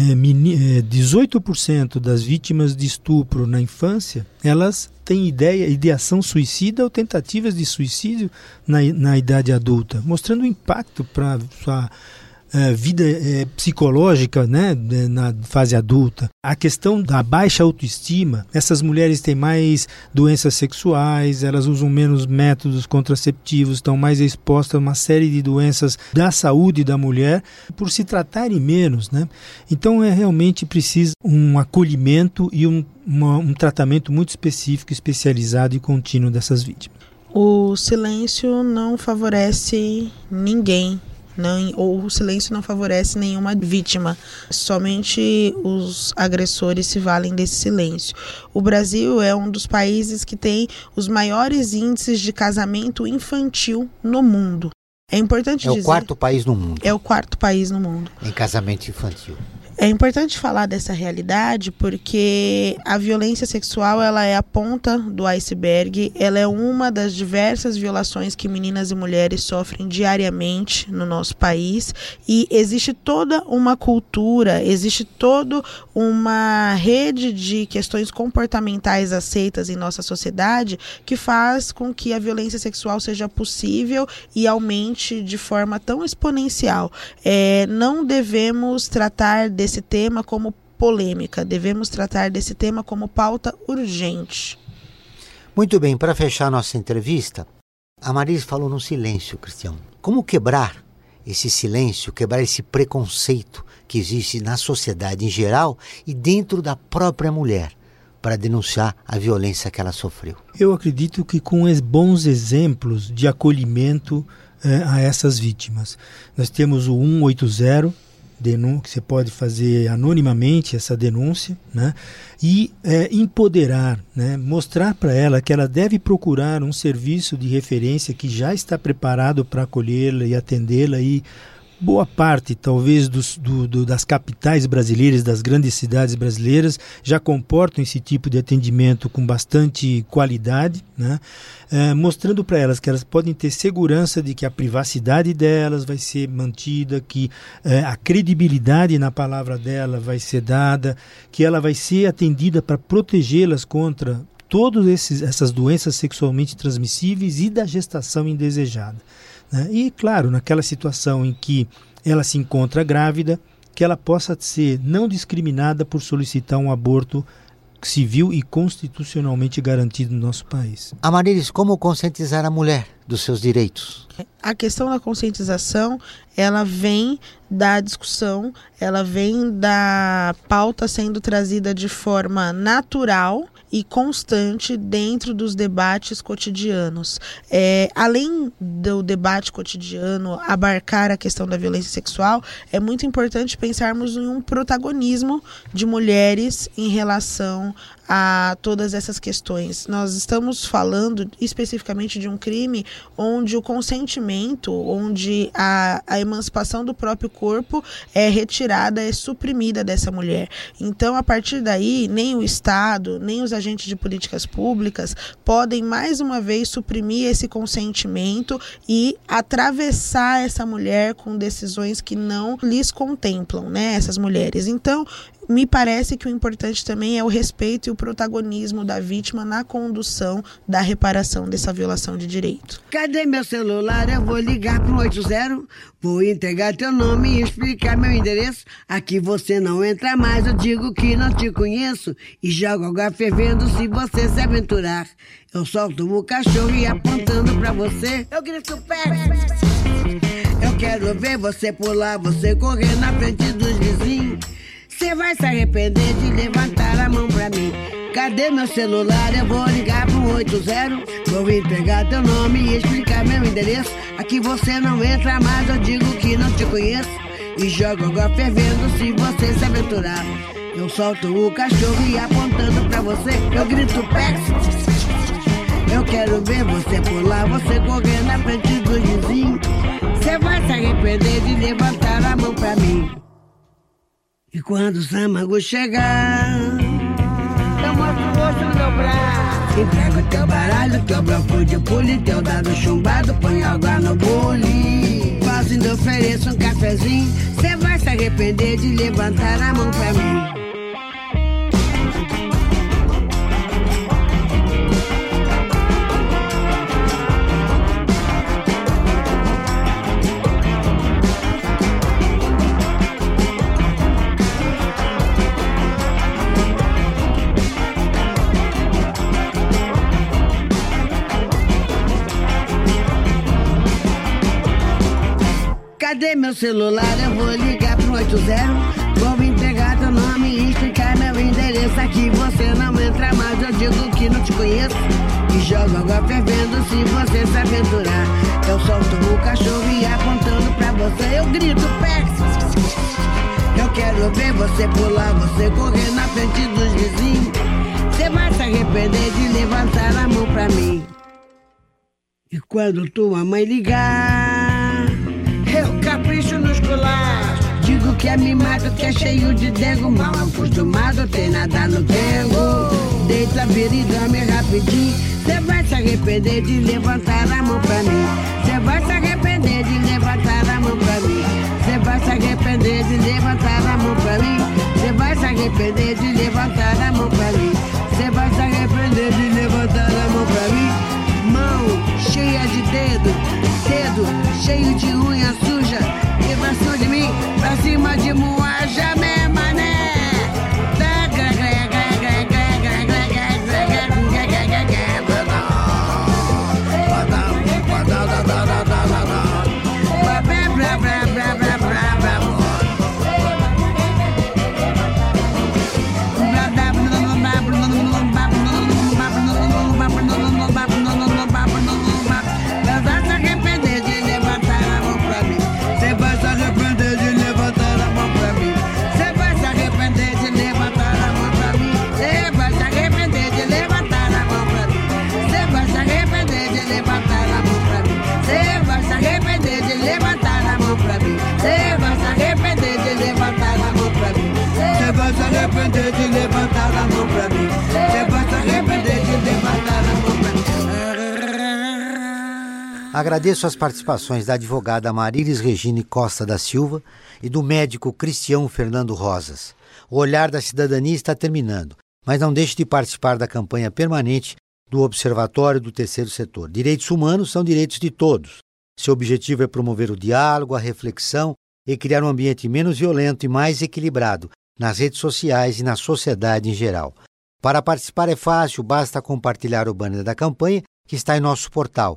Speaker 4: 18% das vítimas de estupro na infância, elas têm ideação suicida ou tentativas de suicídio na idade adulta, mostrando o impacto para sua vida psicológica, né, na fase adulta. A questão da baixa autoestima, essas mulheres têm mais doenças sexuais, elas usam menos métodos contraceptivos, estão mais expostas a uma série de doenças da saúde da mulher por se tratarem menos, né? Então realmente precisa um acolhimento e um tratamento muito específico, especializado e contínuo dessas vítimas.
Speaker 3: O silêncio não favorece ninguém. Ou o silêncio não favorece nenhuma vítima. Somente os agressores se valem desse silêncio. O Brasil é um dos países que tem os maiores índices de casamento infantil no mundo. É importante dizer...
Speaker 2: É o quarto país no mundo.
Speaker 3: É o quarto país no mundo.
Speaker 2: Em casamento infantil.
Speaker 3: É importante falar dessa realidade porque a violência sexual, ela é a ponta do iceberg, ela é uma das diversas violações que meninas e mulheres sofrem diariamente no nosso país, e existe toda uma cultura, existe toda uma rede de questões comportamentais aceitas em nossa sociedade que faz com que a violência sexual seja possível e aumente de forma tão exponencial. Não devemos tratar desse tema como polêmica, devemos tratar desse tema como pauta urgente.
Speaker 2: Muito bem, para fechar nossa entrevista, a Amarilis falou no silêncio, Cristian. Como quebrar esse silêncio, quebrar esse preconceito que existe na sociedade em geral e dentro da própria mulher, para denunciar a violência que ela sofreu?
Speaker 4: Eu acredito que com bons exemplos de acolhimento a essas vítimas. Nós temos o 180, que você pode fazer anonimamente essa denúncia, né? E empoderar, né? Mostrar para ela que ela deve procurar um serviço de referência que já está preparado para acolhê-la e atendê-la, e boa parte, talvez, das capitais brasileiras, das grandes cidades brasileiras, já comportam esse tipo de atendimento com bastante qualidade, né? Mostrando para elas que elas podem ter segurança de que a privacidade delas vai ser mantida, que a credibilidade na palavra dela vai ser dada, que ela vai ser atendida para protegê-las contra todas essas doenças sexualmente transmissíveis e da gestação indesejada. E, claro, naquela situação em que ela se encontra grávida, que ela possa ser não discriminada por solicitar um aborto civil e constitucionalmente garantido no nosso país.
Speaker 2: Amarilis, como conscientizar a mulher dos seus direitos?
Speaker 3: A questão da conscientização, ela vem da discussão, ela vem da pauta sendo trazida de forma natural e constante dentro dos debates cotidianos. Além do debate cotidiano abarcar a questão da violência sexual, é muito importante pensarmos em um protagonismo de mulheres em relação a todas essas questões. Nós estamos falando especificamente de um crime onde o consentimento, onde a emancipação do próprio corpo é retirada, é suprimida dessa mulher. Então, a partir daí, nem o Estado, nem os agentes de políticas públicas podem mais uma vez suprimir esse consentimento e atravessar essa mulher com decisões que não lhes contemplam, né, essas mulheres. Então, me parece que o importante também é o respeito e o protagonismo da vítima na condução da reparação dessa violação de direito.
Speaker 15: Cadê meu celular? Eu vou ligar pro 80, vou entregar teu nome e explicar meu endereço. Aqui você não entra mais, eu digo que não te conheço e jogo água fervendo se você se aventurar. Eu solto o cachorro e apontando pra você, eu grito perto. Eu quero ver você pular, você correr na frente dos vizinhos. Você vai se arrepender de levantar a mão pra mim. Cadê meu celular? Eu vou ligar pro 80. Vou entregar teu nome e explicar meu endereço. Aqui você não entra mais, eu digo que não te conheço e jogo água fervendo se você se aventurar. Eu solto o cachorro e apontando pra você, eu grito Pex. Eu quero ver você pular, você correr na frente do vizinho. Você vai se arrepender de levantar a mão pra mim. E quando o Samago chegar, eu mostro o rosto no meu braço. Entrego teu baralho, teu bloco de pule, teu dado chumbado, põe água no bule. Quase ainda ofereço um cafezinho, cê vai se arrepender de levantar a mão pra mim. Cadê meu celular? Eu vou ligar pro 80. Vou entregar teu nome e explicar meu endereço. Aqui você não entra mais, eu digo que não te conheço e jogo água fervendo se você se aventurar. Eu solto o cachorro e apontando pra você, eu grito Pex. Eu quero ver você pular, você correr na frente dos vizinhos. Você vai se arrepender de levantar a mão pra mim. E quando tua mãe ligar, eu capricho nos colares. Digo que é mimado, que é cheio de dengo. Mal acostumado, tem nada no dengo. Deita, vira e dorme rapidinho. Cê vai se arrepender de levantar a mão pra mim. Cê vai se arrepender de levantar a mão pra mim. Cê vai se arrepender de levantar a mão pra mim. Cê vai se arrepender de levantar a mão pra mim. Cê vai se arrepender de levantar a mão pra mim. Mão cheia de dedo cheio de unha suja, e passou de mim pra cima de Moaja, né, mané?
Speaker 2: Agradeço as participações da advogada Amarilis Regine Costa da Silva e do médico Cristiano Fernando Rosas. O Olhar da Cidadania está terminando, mas não deixe de participar da campanha permanente do Observatório do Terceiro Setor. Direitos humanos são direitos de todos. Seu objetivo é promover o diálogo, a reflexão e criar um ambiente menos violento e mais equilibrado nas redes sociais e na sociedade em geral. Para participar é fácil, basta compartilhar o banner da campanha que está em nosso portal,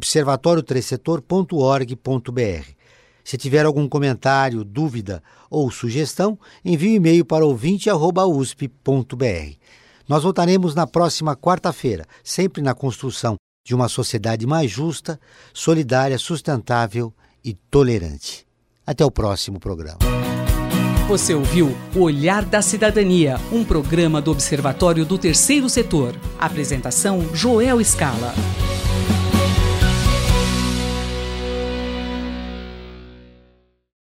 Speaker 2: observatoriotercetor.org.br. Se tiver algum comentário, dúvida ou sugestão, envie um e-mail para ouvinte@usp.br. Nós voltaremos na próxima quarta-feira, sempre na construção de uma sociedade mais justa, solidária, sustentável e tolerante. Até o próximo programa.
Speaker 1: Você ouviu O Olhar da Cidadania, um programa do Observatório do Terceiro Setor. Apresentação: Joel Scala.